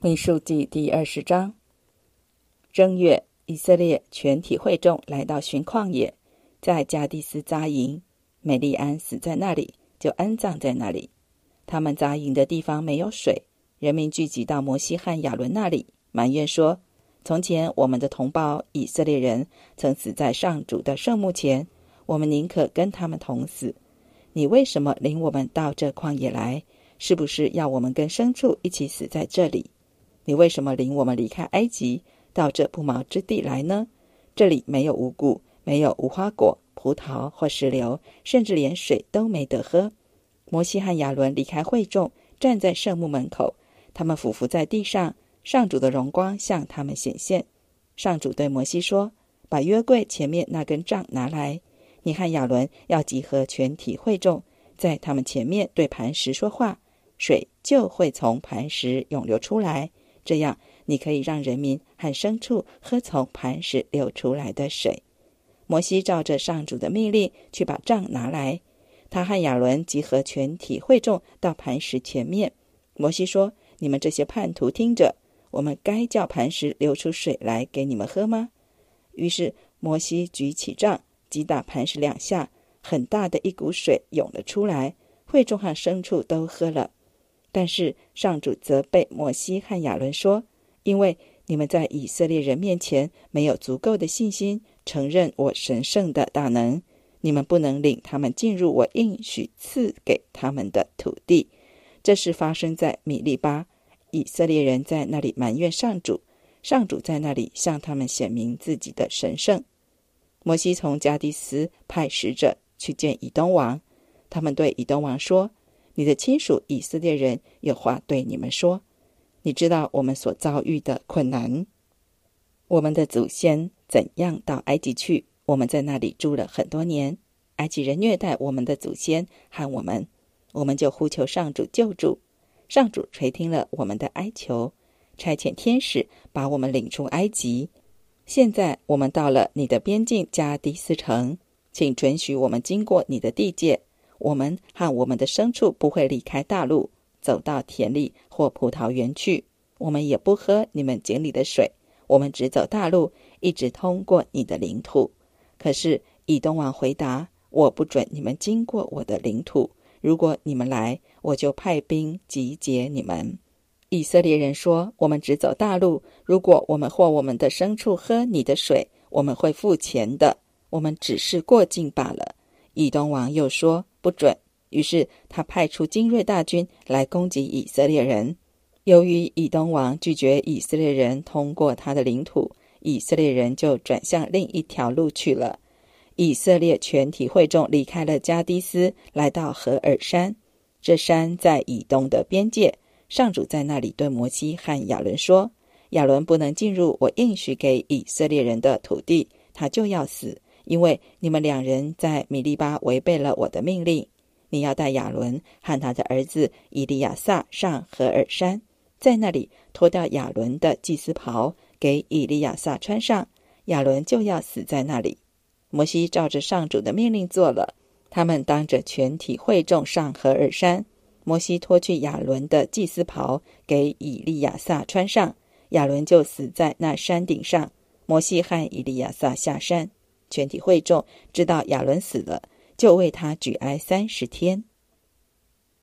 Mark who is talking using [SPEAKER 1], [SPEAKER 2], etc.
[SPEAKER 1] 民数记第20章。正月，以色列全体会众来到寻旷野，在加迪斯扎营。美利安死在那里，就安葬在那里。他们扎营的地方没有水，人民聚集到摩西和亚伦那里，埋怨说：从前我们的同胞以色列人曾死在上主的圣幕前，我们宁可跟他们同死。你为什么领我们到这旷野来？是不是要我们跟牲畜一起死在这里？你为什么领我们离开埃及，到这不毛之地来呢？这里没有五谷，没有无花果、葡萄或石榴，甚至连水都没得喝。摩西和亚伦离开会众，站在圣幕门口，他们俯伏在地上，上主的荣光向他们显现。上主对摩西说：把约柜前面那根杖拿来，你和亚伦要集合全体会众，在他们前面对磐石说话，水就会从磐石涌流出来，这样你可以让人民和牲畜喝从磐石流出来的水。摩西照着上主的命令去把杖拿来，他和亚伦集合全体会众到磐石前面。摩西说：你们这些叛徒听着，我们该叫磐石流出水来给你们喝吗？于是摩西举起杖，击打磐石2下，很大的一股水涌了出来，会众和牲畜都喝了。但是上主责备摩西和亚伦说：因为你们在以色列人面前没有足够的信心，承认我神圣的大能，你们不能领他们进入我应许赐给他们的土地。这事发生在米利巴，以色列人在那里埋怨上主，上主在那里向他们显明自己的神圣。摩西从加迪斯派使者去见以东王，他们对以东王说：你的亲属以色列人有话对你们说，你知道我们所遭遇的困难，我们的祖先怎样到埃及去，我们在那里住了很多年，埃及人虐待我们的祖先和我们就呼求上主救助。上主垂听了我们的哀求，差遣天使把我们领出埃及。现在我们到了你的边境加迪斯城，请准许我们经过你的地界，我们和我们的牲畜不会离开大路，走到田里或葡萄园去，我们也不喝你们井里的水，我们只走大路，一直通过你的领土。可是以东王回答：我不准你们经过我的领土，如果你们来，我就派兵集结你们。以色列人说：我们只走大路，如果我们或我们的牲畜喝你的水，我们会付钱的，我们只是过境罢了。以东王又说：不准。于是他派出精锐大军来攻击以色列人。由于以东王拒绝以色列人通过他的领土，以色列人就转向另一条路去了。以色列全体会众离开了加迪斯，来到何珥山。这山在以东的边界，上主在那里对摩西和亚伦说：亚伦不能进入我应许给以色列人的土地，他就要死，因为你们2人在米利巴违背了我的命令。你要带亚伦和他的儿子以利亚撒上何珥山，在那里脱掉亚伦的祭司袍，给以利亚撒穿上，亚伦就要死在那里。摩西照着上主的命令做了，他们当着全体会众上何珥山。摩西脱去亚伦的祭司袍，给以利亚撒穿上，亚伦就死在那山顶上。摩西和以利亚撒下山，全体会众知道亚伦死了，就为他举哀30天。